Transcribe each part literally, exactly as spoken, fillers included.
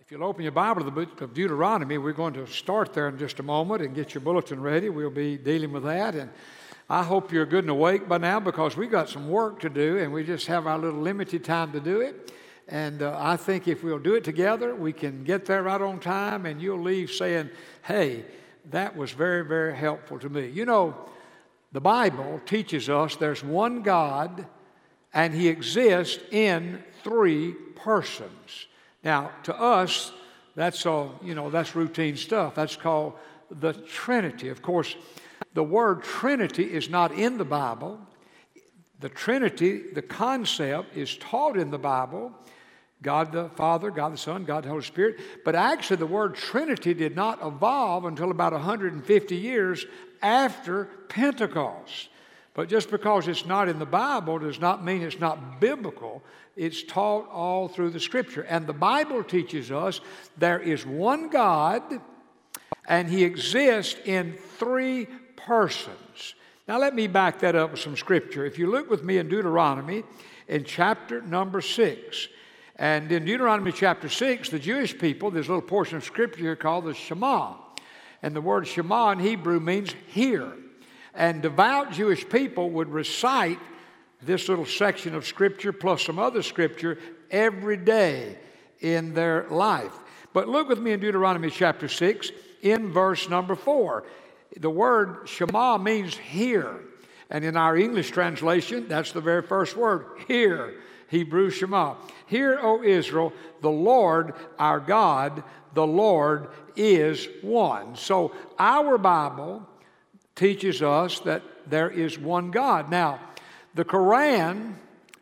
If you'll open your Bible to the book of Deuteronomy, we're going to start there in just a moment and get your bulletin ready. We'll be dealing with that. And I hope you're good and awake by now because we've got some work to do and we just have our little limited time to do it. And uh, I think if we'll do it together, we can get there right on time and you'll leave saying, hey, that was very, very helpful to me. You know, the Bible teaches us there's one God and He exists in three persons. Now, to us, that's all, you know, that's routine stuff. That's called the Trinity. Of course, the word Trinity is not in the Bible. The Trinity, the concept, is taught in the Bible. God the Father, God the Son, God the Holy Spirit. But actually, the word Trinity did not evolve until about one hundred fifty years after Pentecost. But just because it's not in the Bible does not mean it's not biblical. It's taught all through the Scripture. And the Bible teaches us there is one God, and He exists in three persons. Now let me back that up with some Scripture. If you look with me in Deuteronomy, in chapter number six, and in Deuteronomy chapter six, the Jewish people, there's a little portion of Scripture here called the Shema. And the word Shema in Hebrew means hear. And devout Jewish people would recite this little section of Scripture plus some other Scripture every day in their life. But look with me in Deuteronomy chapter six in verse number four. The word Shema means hear. And in our English translation, that's the very first word, hear, Hebrew Shema. Hear, O Israel, the Lord our God, the Lord is one. So our Bible teaches us that there is one God. Now, the Quran,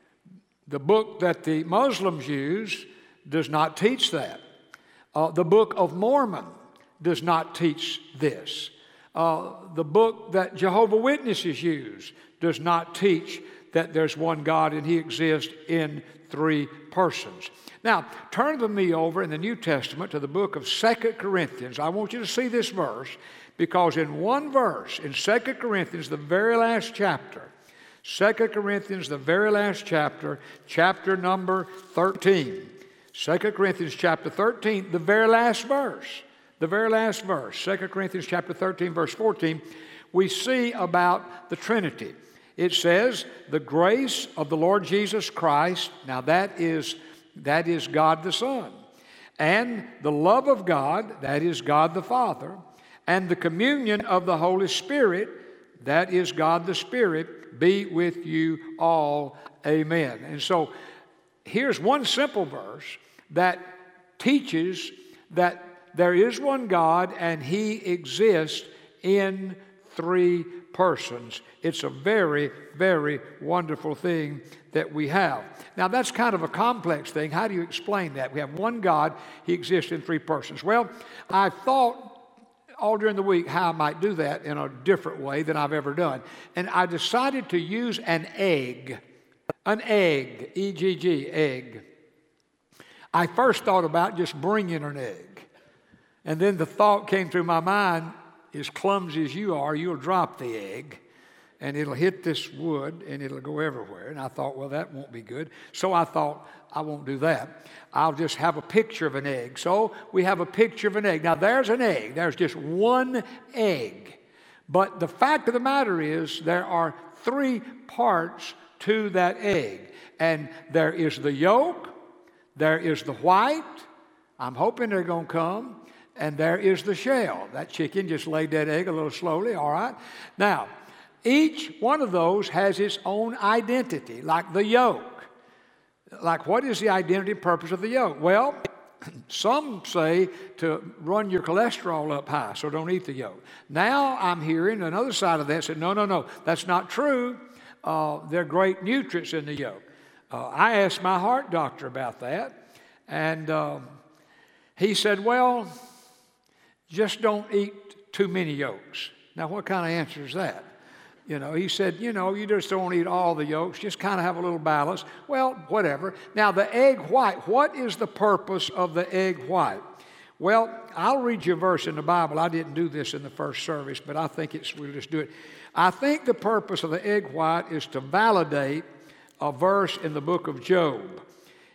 the book that the Muslims use, does not teach that. Uh, the Book of Mormon does not teach this. Uh, the book that Jehovah's Witnesses use does not teach that there's one God and He exists in three persons. Now, turn with me over in the New Testament to the book of Second Corinthians. I want you to see this verse because in one verse, in Second Corinthians, the very last chapter, Second Corinthians, the very last chapter, chapter number thirteen. Second Corinthians chapter thirteen, the very last verse, the very last verse, Second Corinthians chapter thirteen, verse fourteen, we see about the Trinity. It says, the grace of the Lord Jesus Christ, now that is, that is God the Son, and the love of God, that is God the Father, and the communion of the Holy Spirit, that is God the Spirit, be with you all. Amen. And so here's one simple verse that teaches that there is one God and He exists in three persons. It's a very, very wonderful thing that we have. Now that's kind of a complex thing. How do you explain that? We have one God, He exists in three persons. Well, I thought all during the week how I might do that in a different way than I've ever done. And I decided to use an egg. An egg, E G G, egg. I first thought about just bringing an egg. And then the thought came through my mind, as clumsy as you are, you'll drop the egg and it'll hit this wood and it'll go everywhere. And I thought, well, that won't be good. So I thought, I won't do that. I'll just have a picture of an egg. So we have a picture of an egg. Now there's an egg. There's just one egg. But the fact of the matter is there are three parts to that egg. And there is the yolk. There is the white. I'm hoping they're going to come. And there is the shell. That chicken just laid that egg a little slowly, all right? Now, each one of those has its own identity, like the yolk. Like, what is the identity and purpose of the yolk? Well, some say to run your cholesterol up high, so don't eat the yolk. Now I'm hearing another side of that said, no, no, no, that's not true. Uh, there are great nutrients in the yolk. Uh, I asked my heart doctor about that, and uh, he said, well, just don't eat too many yolks. Now, what kind of answer is that? You know, he said, you know, you just don't eat all the yolks, just kind of have a little balance. Well, whatever. Now, the egg white, what is the purpose of the egg white? Well, I'll read you a verse in the Bible. I didn't do this in the first service, but I think it's, we'll just do it. I think the purpose of the egg white is to validate a verse in the book of Job.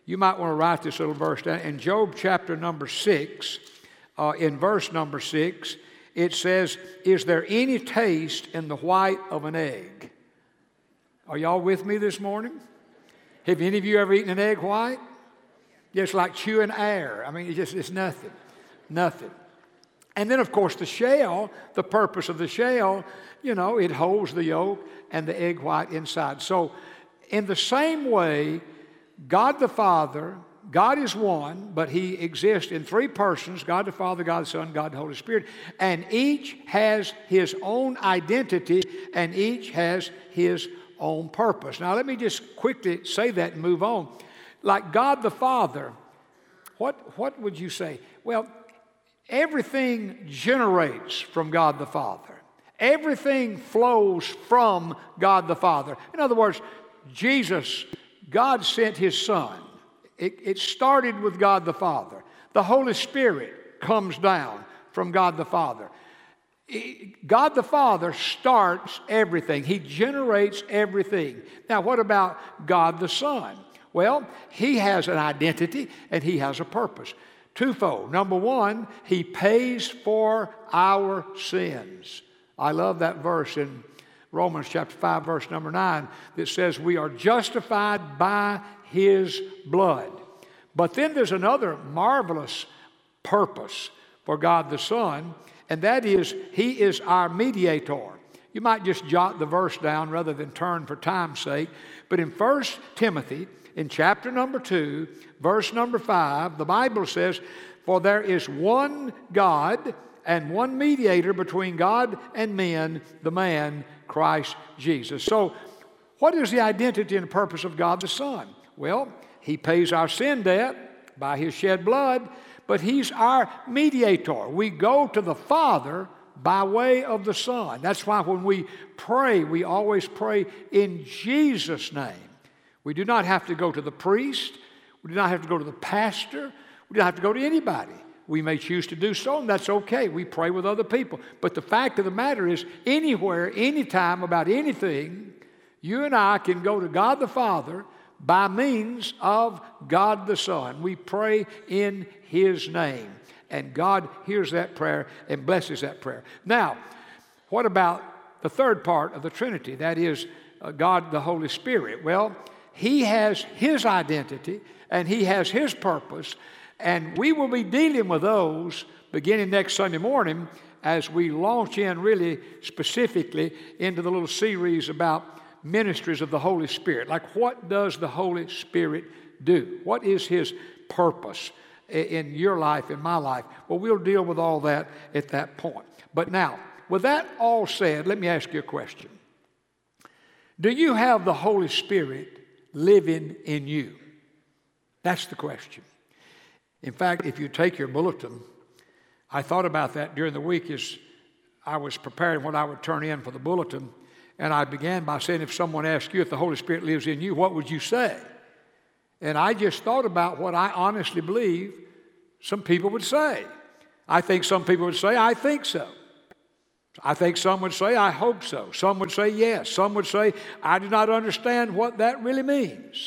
You might want to write this little verse down. In Job chapter number six, uh, in verse number six, it says, is there any taste in the white of an egg? Are y'all with me this morning? Have any of you ever eaten an egg white? Yeah, it's like chewing air. I mean, it's just, it's nothing, nothing. And then, of course, the shell, the purpose of the shell, you know, it holds the yolk and the egg white inside. So in the same way, God the Father, God is one, but He exists in three persons, God the Father, God the Son, God the Holy Spirit, and each has His own identity and each has His own purpose. Now, let me just quickly say that and move on. Like God the Father, what, what would you say? Well, everything generates from God the Father. Everything flows from God the Father. In other words, Jesus, God sent His Son. It, it started with God the Father. The Holy Spirit comes down from God the Father. God the Father starts everything. He generates everything. Now, what about God the Son? Well, He has an identity and He has a purpose. Twofold. Number one, He pays for our sins. I love that verse in Romans chapter five, verse number nine, that says we are justified by His blood. But then there's another marvelous purpose for God the Son, and that is He is our mediator. You might just jot the verse down rather than turn for time's sake. But in First Timothy, in chapter number two, verse number five, the Bible says, for there is one God and one mediator between God and men, the man, Christ Jesus. So what is the identity and purpose of God the Son? Well, He pays our sin debt by His shed blood, but He's our mediator. We go to the Father by way of the Son. That's why when we pray, we always pray in Jesus' name. We do not have to go to the priest. We do not have to go to the pastor. We don't have to go to anybody. We may choose to do so, and that's okay. We pray with other people. But the fact of the matter is, anywhere, anytime, about anything, you and I can go to God the Father by means of God the Son. We pray in His name, and God hears that prayer and blesses that prayer. Now, what about the third part of the Trinity? That is uh, God the Holy Spirit. Well, He has His identity and He has His purpose, and we will be dealing with those beginning next Sunday morning as we launch in really specifically into the little series about ministries of the Holy Spirit. Like, what does the Holy Spirit do? What is His purpose in your life, in my life? Well, we'll deal with all that at that point. But now, with that all said, let me ask you a question. Do you have the Holy Spirit living in you? That's the question. In fact, if you take your bulletin, I thought about that during the week as I was preparing what I would turn in for the bulletin, and I began by saying, if someone asked you if the Holy Spirit lives in you, what would you say? And I just thought about what I honestly believe some people would say. I think some people would say, I think so. I think some would say, I hope so. Some would say, yes. Some would say, I do not understand what that really means.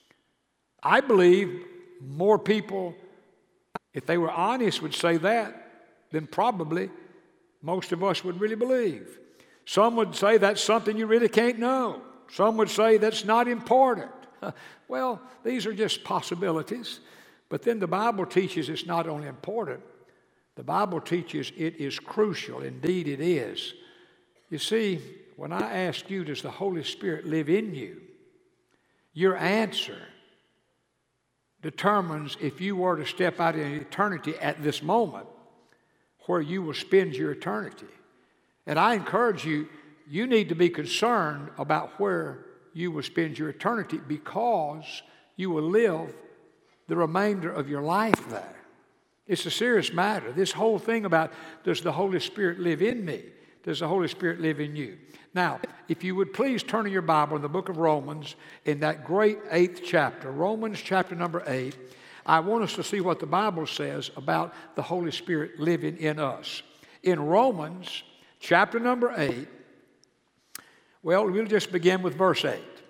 I believe more people, if they were honest, would say that than probably most of us would really believe. Some would say that's something you really can't know. Some would say that's not important. Well, these are just possibilities. But then the Bible teaches it's not only important, the Bible teaches it is crucial. Indeed, it is. You see, when I ask you, does the Holy Spirit live in you? Your answer determines if you were to step out in eternity at this moment, where you will spend your eternity. And I encourage you, you need to be concerned about where you will spend your eternity, because you will live the remainder of your life there. It's a serious matter. This whole thing about, does the Holy Spirit live in me? Does the Holy Spirit live in you? Now, if you would please turn in your Bible in the book of Romans, in that great eighth chapter, Romans chapter number eight, I want us to see what the Bible says about the Holy Spirit living in us. In Romans chapter number eight, well, we'll just begin with verse eight.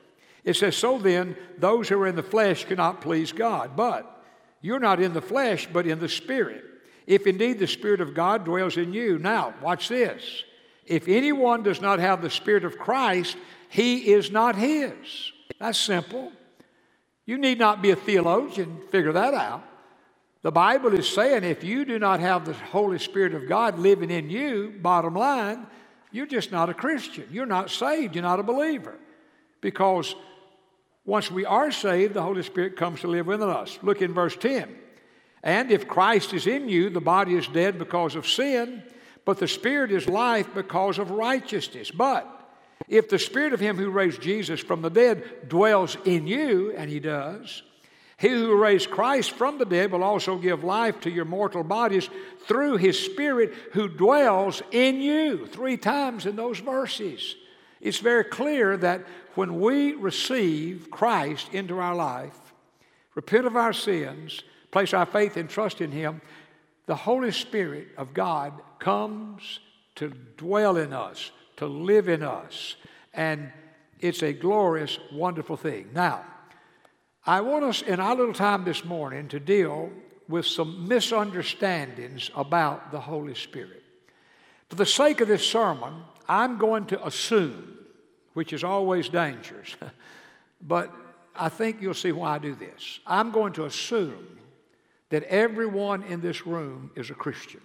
It says, so then, those who are in the flesh cannot please God. But you're not in the flesh, but in the Spirit, if indeed the Spirit of God dwells in you. Now, watch this. If anyone does not have the Spirit of Christ, he is not his. That's simple. You need not be a theologian to figure that out. The Bible is saying if you do not have the Holy Spirit of God living in you, bottom line, you're just not a Christian. You're not saved. You're not a believer. Because once we are saved, the Holy Spirit comes to live within us. Look in verse ten. And if Christ is in you, the body is dead because of sin, but the Spirit is life because of righteousness. But if the Spirit of Him who raised Jesus from the dead dwells in you, and He does, He who raised Christ from the dead will also give life to your mortal bodies through His Spirit who dwells in you. Three times in those verses. It's very clear that when we receive Christ into our life, repent of our sins, place our faith and trust in Him, the Holy Spirit of God comes to dwell in us, to live in us. And it's a glorious, wonderful thing. Now, I want us in our little time this morning to deal with some misunderstandings about the Holy Spirit. For the sake of this sermon, I'm going to assume, which is always dangerous, but I think you'll see why I do this. I'm going to assume that everyone in this room is a Christian.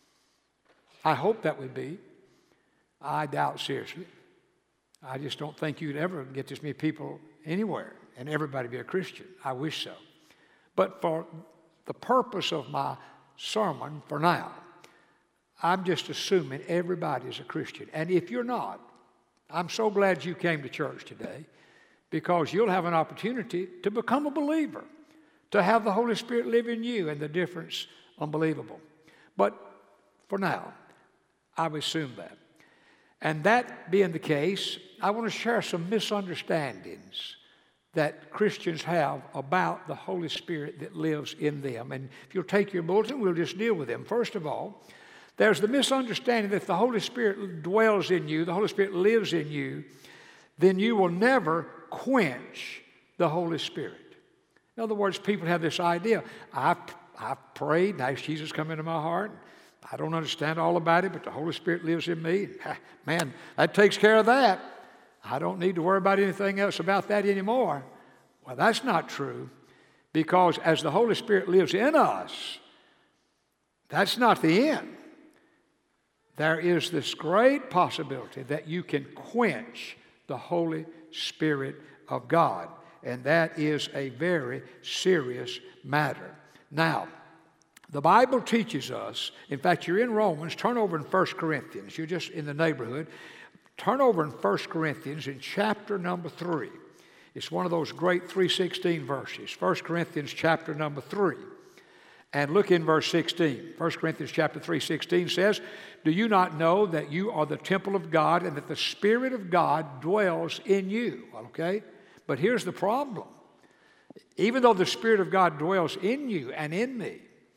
I hope that would be. I doubt seriously. I just don't think you'd ever get this many people anywhere and everybody be a Christian. I wish so. But for the purpose of my sermon for now, I'm just assuming everybody is a Christian. And if you're not, I'm so glad you came to church today, because you'll have an opportunity to become a believer, to have the Holy Spirit live in you, and the difference unbelievable. But for now, I would assume that. And that being the case, I want to share some misunderstandings that Christians have about the Holy Spirit that lives in them. And if you'll take your bulletin, we'll just deal with them. First of all, there's the misunderstanding that if the Holy Spirit dwells in you, the Holy Spirit lives in you, then you will never quench the Holy Spirit. In other words, people have this idea. I've, I've prayed and asked Jesus to come into my heart. I don't understand all about it, but the Holy Spirit lives in me. Man, that takes care of that. I don't need to worry about anything else about that anymore. Well, that's not true, because as the Holy Spirit lives in us, that's not the end. There is this great possibility that you can quench the Holy Spirit of God, and that is a very serious matter. Now, the Bible teaches us, in fact, you're in Romans, turn over in First Corinthians. You're just in the neighborhood. Turn over in First Corinthians in chapter number three. It's one of those great three sixteen verses. First Corinthians chapter number three. And look in verse sixteen. First Corinthians chapter three sixteen says, do you not know that you are the temple of God and that the Spirit of God dwells in you? Okay? But here's the problem. Even though the Spirit of God dwells in you and in me,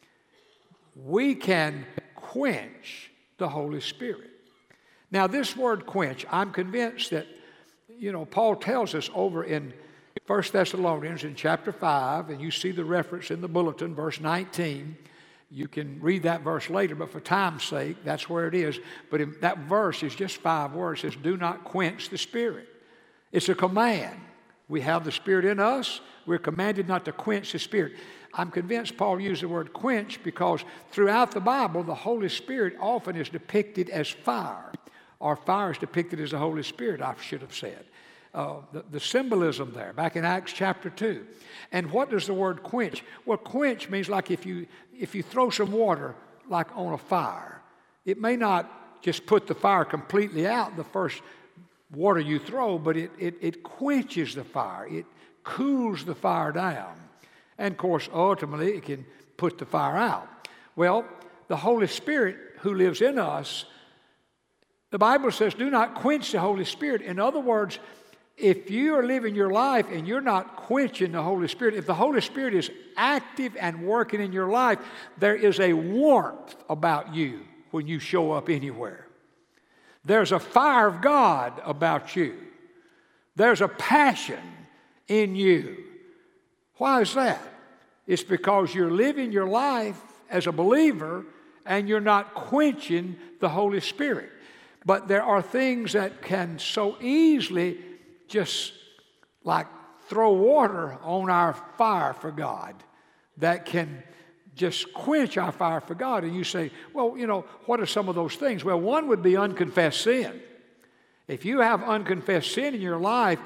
we can quench the Holy Spirit. Now, this word quench, I'm convinced that, you know, Paul tells us over in First Thessalonians in chapter five, and you see the reference in the bulletin, verse nineteen. You can read that verse later, but for time's sake, that's where it is. But in, that verse is just five words. It says, do not quench the Spirit. It's a command. We have the Spirit in us. We're commanded not to quench the Spirit. I'm convinced Paul used the word quench because throughout the Bible, the Holy Spirit often is depicted as fire, or fire is depicted as the Holy Spirit, I should have said. Uh, the, the symbolism there, back in Acts chapter two. And what does the word quench? Well, quench means like if you, if you throw some water like on a fire, it may not just put the fire completely out the first water you throw, but it, it, it quenches the fire. It cools the fire down. And, of course, ultimately, it can put the fire out. Well, the Holy Spirit who lives in us, the Bible says, do not quench the Holy Spirit. In other words, if you are living your life and you're not quenching the Holy Spirit, if the Holy Spirit is active and working in your life, there is a warmth about you when you show up anywhere. There's a fire of God about you. There's a passion in you. Why is that? It's because you're living your life as a believer and you're not quenching the Holy Spirit. But there are things that can so easily just like throw water on our fire for God, that can just quench our fire for God. And you say, well, you know, what are some of those things? Well, one would be unconfessed sin. If you have unconfessed sin in your life,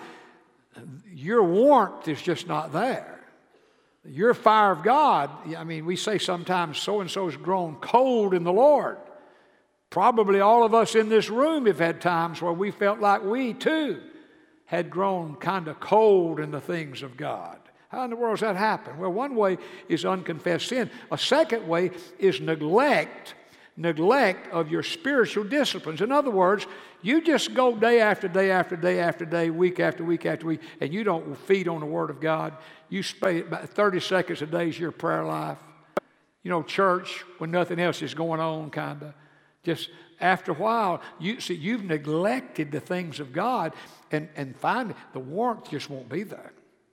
your warmth is just not there. Your fire of God, I mean, we say sometimes so-and-so's grown cold in the Lord. Probably all of us in this room have had times where we felt like we too had grown kind of cold in the things of God. How in the world does that happen? Well, one way is unconfessed sin. A second way is neglect, neglect of your spiritual disciplines. In other words, you just go day after day after day after day, week after week after week, and you don't feed on the Word of God. You spend about thirty seconds a day is your prayer life. You know, church when nothing else is going on, kind of. Just after a while, you see, you've neglected the things of God, and, and finally, the warmth just won't be there.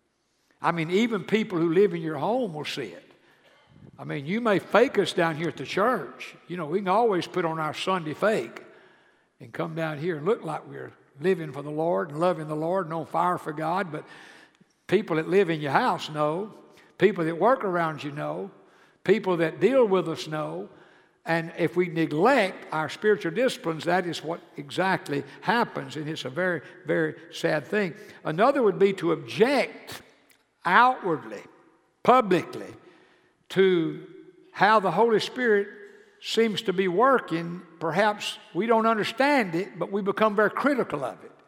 I mean, even people who live in your home will see it. I mean, you may fake us down here at the church. You know, we can always put on our Sunday fake and come down here and look like we're living for the Lord and loving the Lord and on fire for God, but people that live in your house know. People that work around you know. People that deal with us know. And if we neglect our spiritual disciplines, that is what exactly happens, and it's a very, very sad thing. Another would be to object outwardly, publicly, to how the Holy Spirit seems to be working. Perhaps we don't understand it, but we become very critical of it.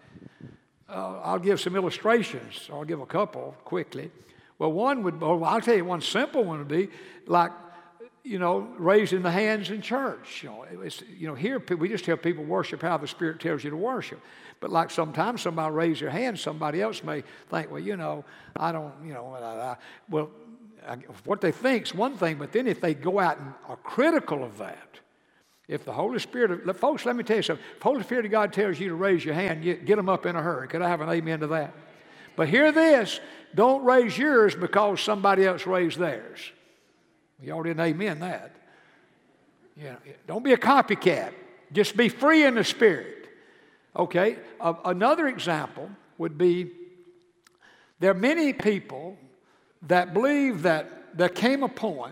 Uh, I'll give some illustrations. I'll give a couple quickly. Well, one would, well, I'll tell you one simple one would be like, you know, raising the hands in church. You know, it's, you know, here we just tell people worship how the Spirit tells you to worship. But like sometimes somebody raise their hand, somebody else may think, well, you know, I don't, you know, I, I, well, I, what they think is one thing, but then if they go out and are critical of that, if the Holy Spirit, of, folks, let me tell you something. If the Holy Spirit of God tells you to raise your hand, get, get them up in a hurry. Could I have an amen to that? But hear this, don't raise yours because somebody else raised theirs. Y'all didn't amen that. You know, don't be a copycat. Just be free in the Spirit. Okay? Uh, another example would be there are many people that believe that there came a point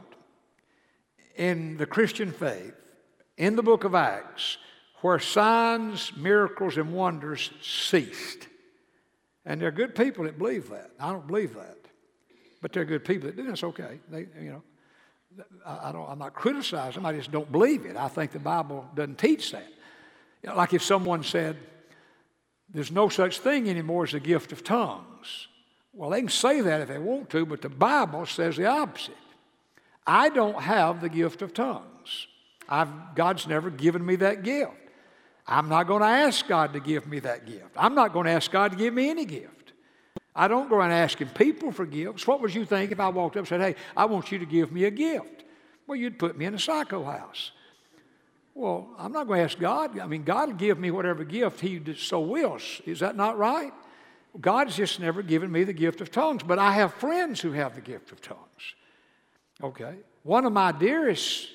in the Christian faith, in the book of Acts, where signs, miracles, and wonders ceased. And there are good people that believe that. I don't believe that. But there are good people that do. That's okay. They, you know. I don't, I'm not criticizing them. I just don't believe it. I think the Bible doesn't teach that. You know, like if someone said, there's no such thing anymore as the gift of tongues. Well, they can say that if they want to, but the Bible says the opposite. I don't have the gift of tongues. I've, God's never given me that gift. I'm not going to ask God to give me that gift. I'm not going to ask God to give me any gift. I don't go around asking people for gifts. What would you think if I walked up and said, hey, I want you to give me a gift? Well, you'd put me in a psycho house. Well, I'm not going to ask God. I mean, God will give me whatever gift He so wills. Is that not right? God's just never given me the gift of tongues, but I have friends who have the gift of tongues. Okay. One of my dearest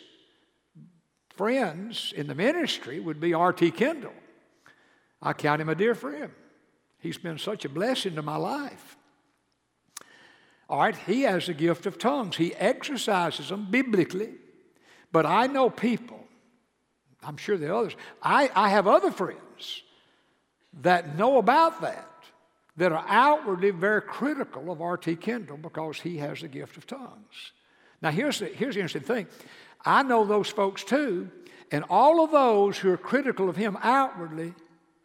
friends in the ministry would be R T Kendall. I count him a dear friend. He's been such a blessing to my life. All right, he has the gift of tongues. He exercises them biblically. But I know people, I'm sure there are others, I, I have other friends that know about that, that are outwardly very critical of R T Kendall because he has the gift of tongues. Now, here's the, here's the interesting thing. I know those folks too, and all of those who are critical of him outwardly,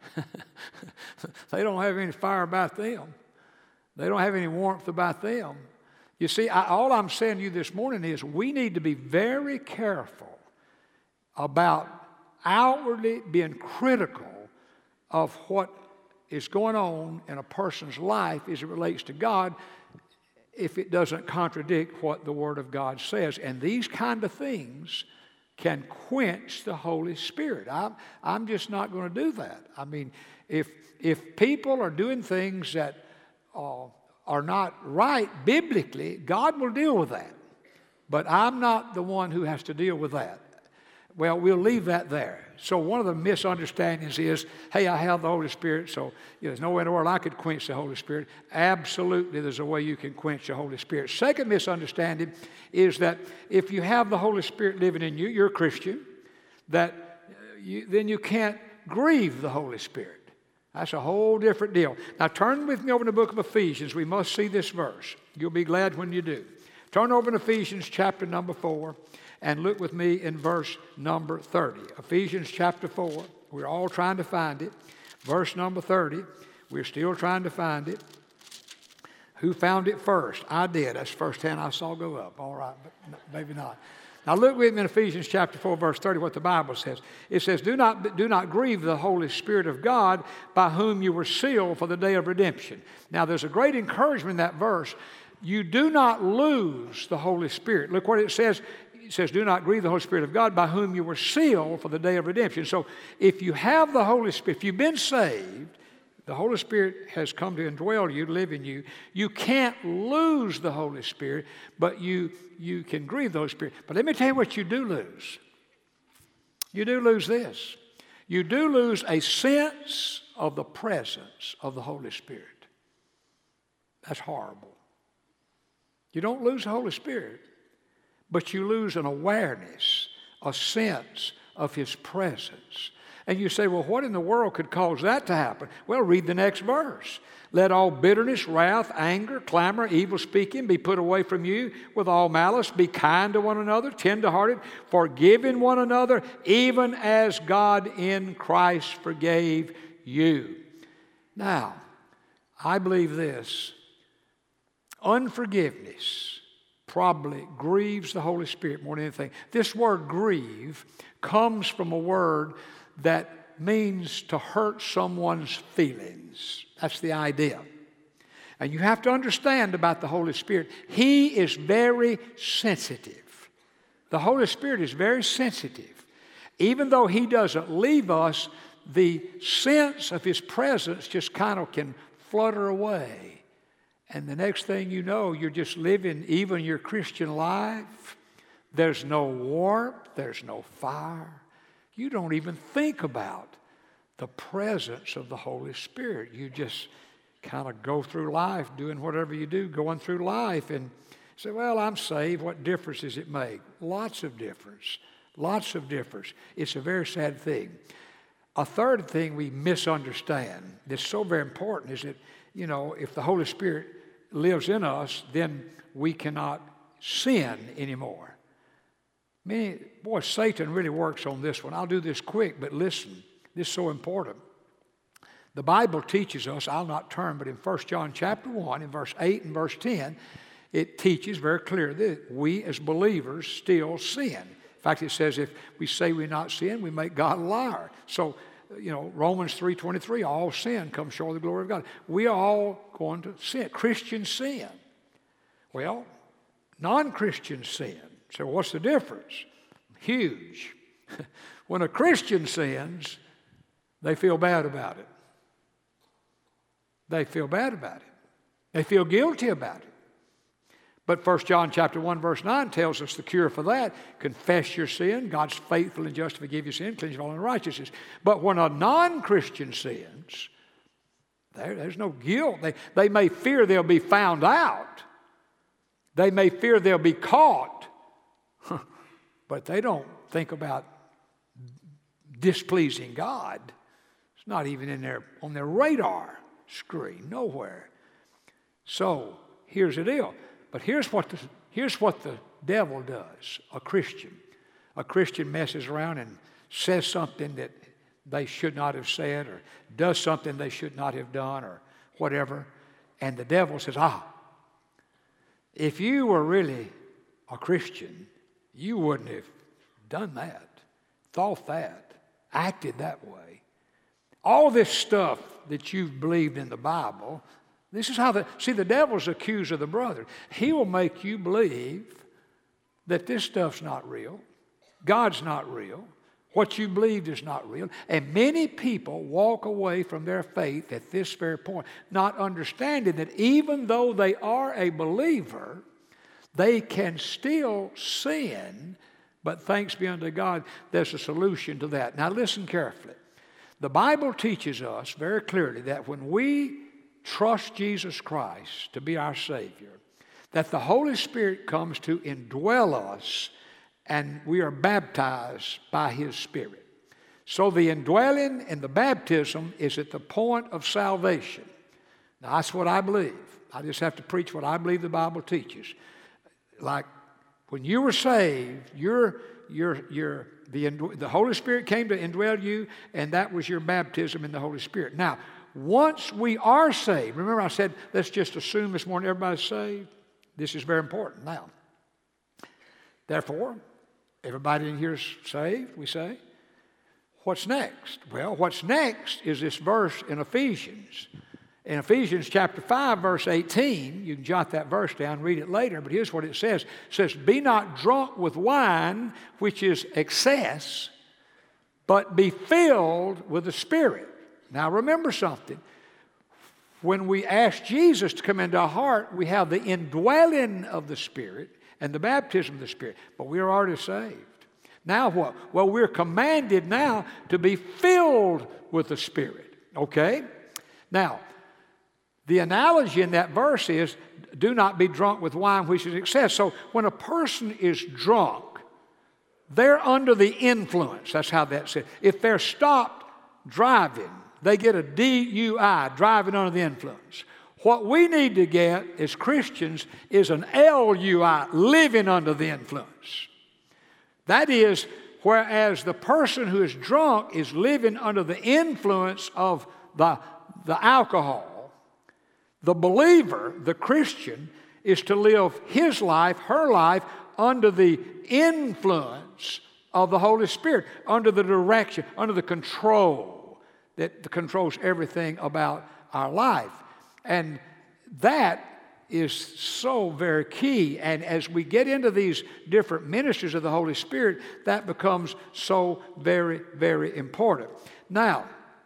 they don't have any fire about them. They don't have any warmth about them. You see, I, all I'm saying to you this morning is we need to be very careful about outwardly being critical of what is going on in a person's life as it relates to God if it doesn't contradict what the Word of God says. And these kind of things can quench the Holy Spirit. I'm, I'm just not going to do that. I mean, if, if people are doing things that uh, are not right biblically, God will deal with that. But I'm not the one who has to deal with that. Well, we'll leave that there. So one of the misunderstandings is, hey, I have the Holy Spirit, so you know, there's no way in the world I could quench the Holy Spirit. Absolutely, there's a way you can quench the Holy Spirit. Second misunderstanding is that if you have the Holy Spirit living in you, you're a Christian, that you, then you can't grieve the Holy Spirit. That's a whole different deal. Now turn with me over to the book of Ephesians. We must see this verse. You'll be glad when you do. Turn over to Ephesians chapter number four and look with me in verse number thirty. Ephesians chapter four. We're all trying to find it. Verse number thirty. We're still trying to find it. Who found it first? I did. That's the first hand I saw go up. All right, but maybe not. Now look with me in Ephesians chapter four, verse thirty, what the Bible says. It says, do not, do not grieve the Holy Spirit of God, by whom you were sealed for the day of redemption. Now there's a great encouragement in that verse. You do not lose the Holy Spirit. Look what it says. It says, do not grieve the Holy Spirit of God, by whom you were sealed for the day of redemption. So if you have the Holy Spirit, if you've been saved, the Holy Spirit has come to indwell you, live in you. You can't lose the Holy Spirit, but you, you can grieve the Holy Spirit. But let me tell you what you do lose. You do lose this. You do lose a sense of the presence of the Holy Spirit. That's horrible. You don't lose the Holy Spirit, but you lose an awareness, a sense of His presence. And you say, well, what in the world could cause that to happen? Well, read the next verse. Let all bitterness, wrath, anger, clamor, evil speaking be put away from you with all malice. Be kind to one another, tenderhearted, forgiving one another, even as God in Christ forgave you. Now, I believe this. Unforgiveness probably grieves the Holy Spirit more than anything. This word grieve comes from a word that means to hurt someone's feelings. That's the idea. And you have to understand about the Holy Spirit. He is very sensitive. The Holy Spirit is very sensitive. Even though He doesn't leave us, the sense of His presence just kind of can flutter away. And the next thing you know, you're just living even your Christian life. There's no warmth. There's no fire. You don't even think about the presence of the Holy Spirit. You just kind of go through life doing whatever you do, going through life and say, well, I'm saved. What difference does it make? Lots of difference. Lots of difference. It's a very sad thing. A third thing we misunderstand that's so very important is that, you know, if the Holy Spirit lives in us, then we cannot sin anymore. Many, boy, Satan really works on this one. I'll do this quick, but listen, this is so important. The Bible teaches us, I'll not turn, but in First John chapter one, in verse eight and verse ten, it teaches very clearly that we as believers still sin. In fact, it says if we say we not sin, we make God a liar. So, you know, Romans three twenty-three, all sin comes short of the glory of God. We are all going to sin. Christians sin. Well, non-Christians sin. So what's the difference? Huge. When a Christian sins, they feel bad about it. They feel bad about it. They feel guilty about it. But First John chapter one, verse nine tells us the cure for that. Confess your sin. God's faithful and just to forgive your sin, cleanse you of all unrighteousness. But when a non-Christian sins, there, there's no guilt. They, they may fear they'll be found out. They may fear they'll be caught. But they don't think about displeasing God. It's not even in their, on their radar screen, nowhere. So here's the deal. But here's what the, here's what the devil does, a Christian. A Christian messes around and says something that they should not have said or does something they should not have done or whatever. And the devil says, ah, if you were really a Christian, you wouldn't have done that, thought that, acted that way. All this stuff that you've believed in the Bible, this is how the, see, the devil's accused of the brother. He will make you believe that this stuff's not real. God's not real. What you believed is not real. And many people walk away from their faith at this very point, not understanding that even though they are a believer, they can still sin, but thanks be unto God, there's a solution to that. Now listen carefully. The Bible teaches us very clearly that when we trust Jesus Christ to be our Savior, that the Holy Spirit comes to indwell us, and we are baptized by His Spirit. So the indwelling and the baptism is at the point of salvation. Now that's what I believe. I just have to preach what I believe the Bible teaches. Like when you were saved, you're, you're, you're, the, the Holy Spirit came to indwell you, and that was your baptism in the Holy Spirit. Now, once we are saved, remember I said, let's just assume this morning everybody's saved. This is very important now. Therefore, everybody in here is saved, we say. What's next? Well, what's next is this verse in Ephesians. In Ephesians chapter five, verse eighteen, you can jot that verse down, read it later, but here's what it says. It says, be not drunk with wine, which is excess, but be filled with the Spirit. Now remember something. When we ask Jesus to come into our heart, we have the indwelling of the Spirit and the baptism of the Spirit, but we are already saved. Now what? Well, we're commanded now to be filled with the Spirit, okay? Now, the analogy in that verse is, do not be drunk with wine, which is excess. So when a person is drunk, they're under the influence. That's how that's said. If they're stopped driving, they get a D U I, driving under the influence. What we need to get as Christians is an L U I, living under the influence. That is, whereas the person who is drunk is living under the influence of the, the alcohol, the believer, the Christian, is to live his life, her life, under the influence of the Holy Spirit, under the direction, under the control that controls everything about our life. And that is so very key. And as we get into these different ministries of the Holy Spirit, that becomes so very, very important. Now,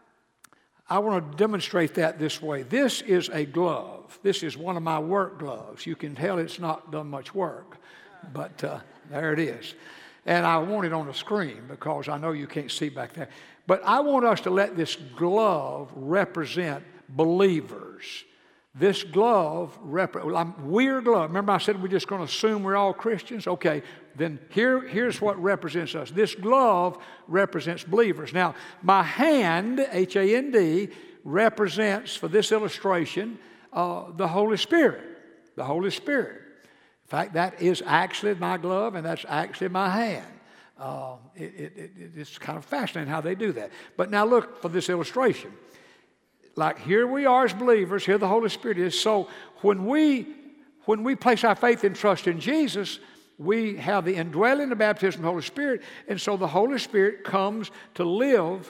I want to demonstrate that this way. This is a glove. This is one of my work gloves. You can tell it's not done much work, but uh, there it is. And I want it on the screen because I know you can't see back there. But I want us to let this glove represent believers. This glove, rep- we're glove. Remember I said we're just going to assume we're all Christians? Okay, then here, here's what represents us. This glove represents believers. Now, my hand, H A N D, represents, for this illustration, uh, the Holy Spirit. The Holy Spirit. In fact, that is actually my glove, and that's actually my hand. Uh, it, it, it, it's kind of fascinating how they do that. But now look for this illustration. Like here we are as believers, here the Holy Spirit is. So when we when we place our faith and trust in Jesus, we have the indwelling, the baptism of the Holy Spirit, and so the Holy Spirit comes to live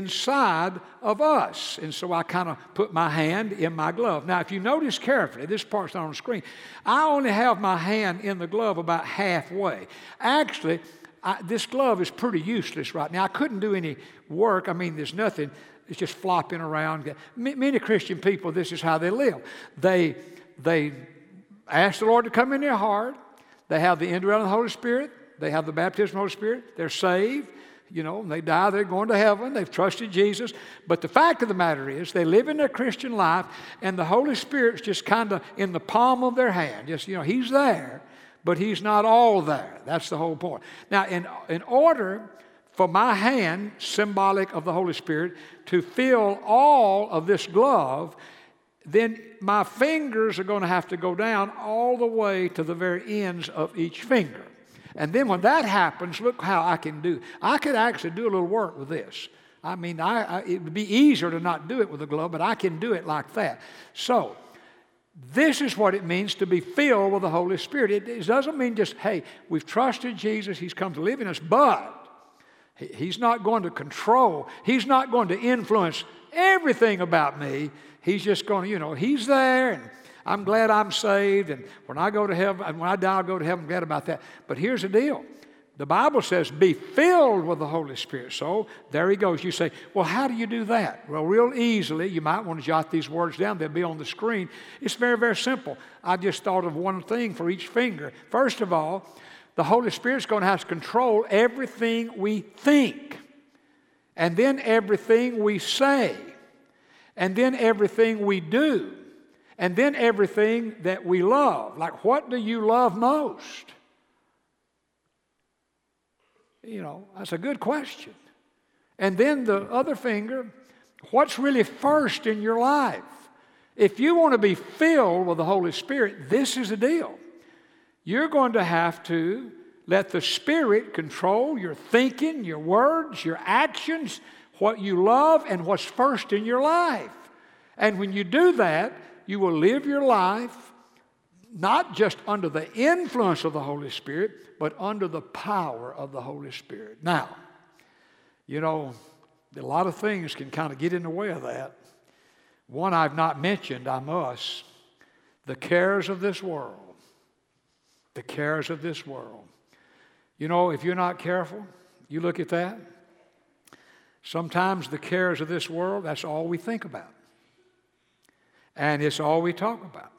inside of us. And so I kind of put my hand in my glove. Now, if you notice carefully, this part's not on the screen. I only have my hand in the glove about halfway. Actually, I, this glove is pretty useless right now. I couldn't do any work. I mean, there's nothing. It's just flopping around. Many Christian people, this is how they live. They, they ask the Lord to come in their heart. They have the indwelling of the Holy Spirit. They have the baptism of the Holy Spirit. They're saved. You know, they die, they're going to heaven. They've trusted Jesus. But the fact of the matter is, they live in their Christian life, and the Holy Spirit's just kind of in the palm of their hand. Just, you know, He's there, but He's not all there. That's the whole point. Now, in, in order for my hand, symbolic of the Holy Spirit, to fill all of this glove, then my fingers are going to have to go down all the way to the very ends of each finger. And then when that happens, look how I can do. I could actually do a little work with this. I mean, I, I, it would be easier to not do it with a glove, but I can do it like that. So, this is what it means to be filled with the Holy Spirit. It, it doesn't mean just, hey, we've trusted Jesus, He's come to live in us, but He's not going to control. He's not going to influence everything about me. He's just going to, you know, He's there, and I'm glad I'm saved, and when I go to heaven, and when I die, I'll go to heaven. I'm glad about that. But here's the deal. The Bible says, be filled with the Holy Spirit. So there he goes. You say, well, how do you do that? Well, real easily, you might want to jot these words down. They'll be on the screen. It's very, very simple. I just thought of one thing for each finger. First of all, the Holy Spirit's going to have to control everything we think, and then everything we say, and then everything we do, and then everything that we love. Like, what do you love most? You know, that's a good question. And then the other finger, what's really first in your life? If you want to be filled with the Holy Spirit, this is the deal. You're going to have to let the Spirit control your thinking, your words, your actions, what you love, and what's first in your life. And when you do that, you will live your life not just under the influence of the Holy Spirit, but under the power of the Holy Spirit. Now, you know, a lot of things can kind of get in the way of that. One I've not mentioned, I must. The cares of this world. The cares of this world. You know, if you're not careful, you look at that. Sometimes the cares of this world, that's all we think about. And it's all we talk about.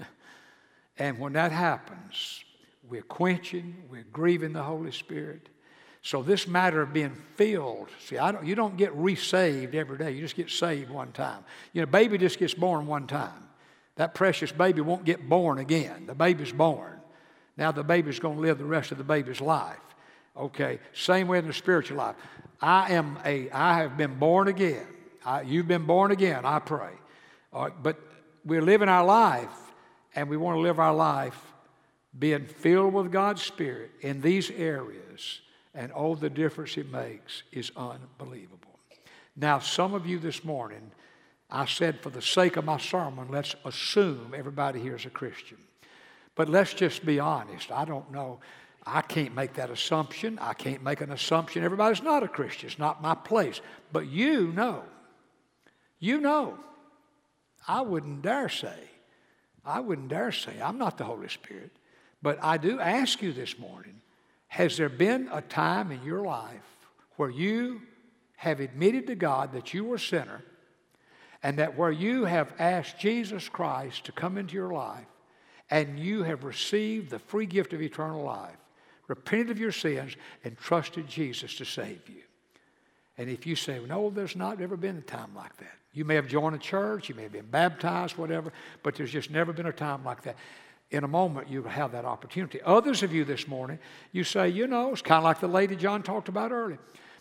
And when that happens, we're quenching, we're grieving the Holy Spirit. So this matter of being filled, see, I don't, you don't get resaved every day. You just get saved one time. You know, baby just gets born one time. That precious baby won't get born again. The baby's born. Now the baby's going to live the rest of the baby's life. Okay, same way in the spiritual life. I am a, I have been born again. I, you've been born again, I pray. All right, but we're living our life, and we want to live our life being filled with God's Spirit in these areas. And oh, the difference it makes is unbelievable. Now, some of you this morning, I said for the sake of my sermon, let's assume everybody here is a Christian. But let's just be honest. I don't know. I can't make that assumption. I can't make an assumption everybody's not a Christian. It's not my place. But you know. You know. I wouldn't dare say. I wouldn't dare say. I'm not the Holy Spirit. But I do ask you this morning, has there been a time in your life where you have admitted to God that you were a sinner, and that where you have asked Jesus Christ to come into your life, and you have received the free gift of eternal life, repented of your sins, and trusted Jesus to save you? And if you say, no, there's not ever been a time like that. You may have joined a church, you may have been baptized, whatever, but there's just never been a time like that. In a moment, you have that opportunity. Others of you this morning, you say, you know, it's kind of like the lady John talked about earlier.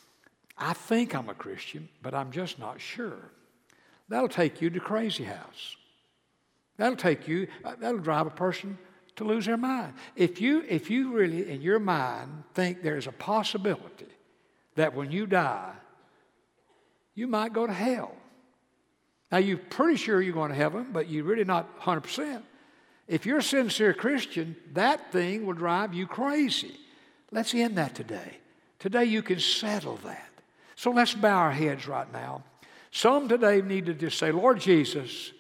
I think I'm a Christian, but I'm just not sure. That'll take you to crazy house. That'll take you, that'll drive a person to lose their mind. If you, if you really, in your mind, think there's a possibility that when you die, you might go to hell. Now, you're pretty sure you're going to heaven, but you're really not one hundred percent. If you're a sincere Christian, that thing will drive you crazy. Let's end that today. Today you can settle that. So let's bow our heads right now. Some today need to just say, Lord Jesus,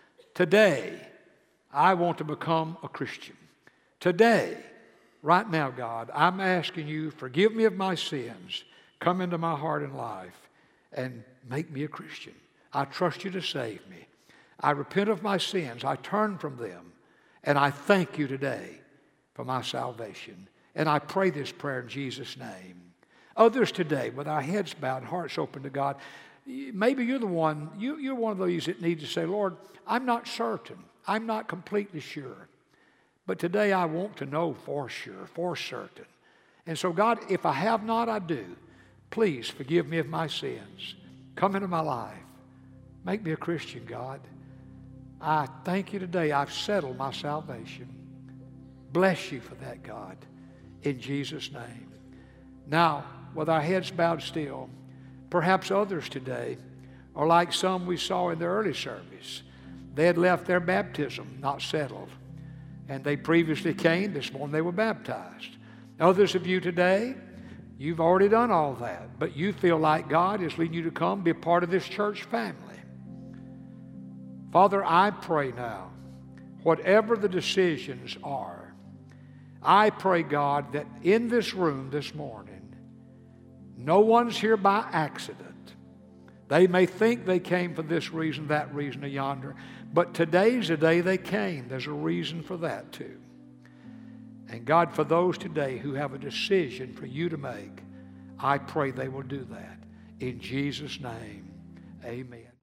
today I want to become a Christian. Today, right now, God, I'm asking you, forgive me of my sins, come into my heart and life, and make me a Christian. I trust you to save me. I repent of my sins. I turn from them. And I thank you today for my salvation. And I pray this prayer in Jesus' name. Others today, with our heads bowed and hearts open to God, maybe you're the one, you, you're one of those that need to say, Lord, I'm not certain. I'm not completely sure. But today I want to know for sure, for certain. And so, God, if I have not, I do. Please forgive me of my sins. Come into my life. Make me a Christian, God. I thank you today. I've settled my salvation. Bless you for that, God, in Jesus' name. Now, with our heads bowed still, perhaps others today are like some we saw in the early service. They had left their baptism not settled, and they previously came. This morning they were baptized. Others of you today, you've already done all that, but you feel like God is leading you to come be a part of this church family. Father, I pray now, whatever the decisions are, I pray, God, that in this room this morning, no one's here by accident. They may think they came for this reason, that reason, or yonder, but today's the day they came. There's a reason for that too. And God, for those today who have a decision for you to make, I pray they will do that. In Jesus' name, amen.